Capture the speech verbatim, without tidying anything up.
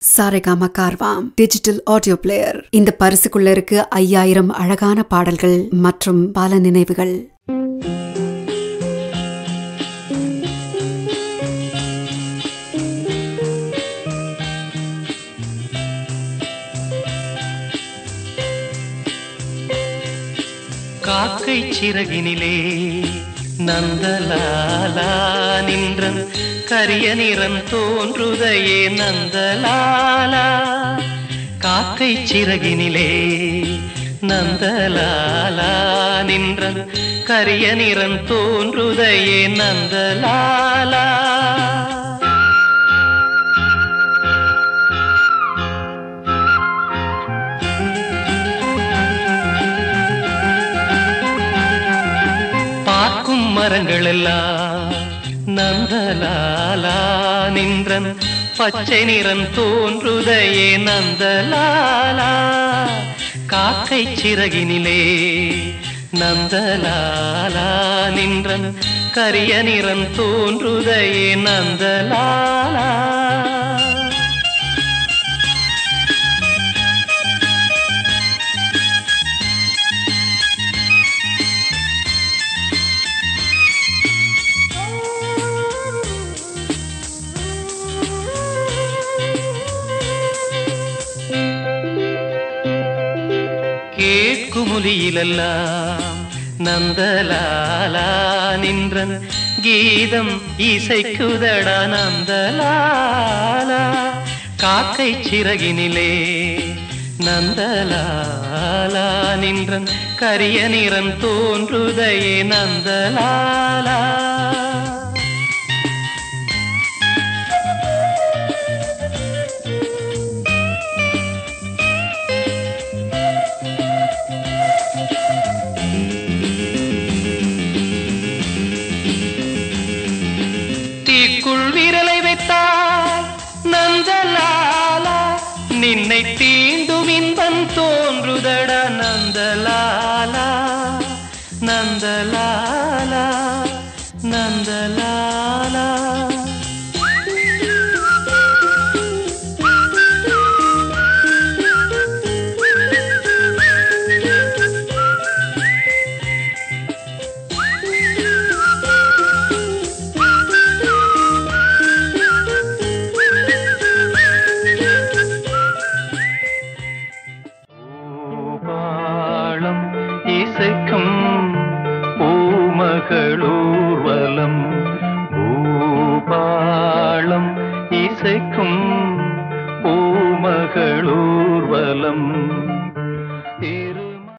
Saregama Carvaan digital audio player. இந்த பரிசுக்குள்ள இருக்கு ஐயாயிரம் அழகான பாடல்கள் மற்றும் பல நினைவுகள். காக்கை சிறகினிலே நந்தலாலா நின்றன் கரிய நிறம் தோன்றுதையே நந்தலாலா. காக்கை சிறகினிலே நந்தலாலா நின்றன் கரிய நிறம் தோன்றுதையே நந்தலாலா. பார்க்கும் மரங்கள் எல்லாம் நந்தலாலா நின்றன் பச்சை நிறம் தோன்றுதையே நந்தலாலா. காக்கை சிறகினிலே நந்தலாலா நின்றன் கரிய நிறம் தோன்றுதையே நந்தலாலா. கேட்குமொழியிலெல்லாம் நந்தலாலா நின்றன் கீதம் இசைக்குதடா நந்தலாலா. காக்கை சிறகினிலே நந்தலாலா நின்றன் கரிய நிறம் தோன்றுதையே நந்தலாலா. தீக்குள் விரலை வைத்தால் நந்தலாலா நின்னை தீண்டும் இன்பம் தோன்றுதடா நந்தலாலா. நந்தலாலா நந்தலாலா. இசைக்கும் பூமகளூர்வலம் பூபாளம் இசைக்கும் பூமகளூர்வலம்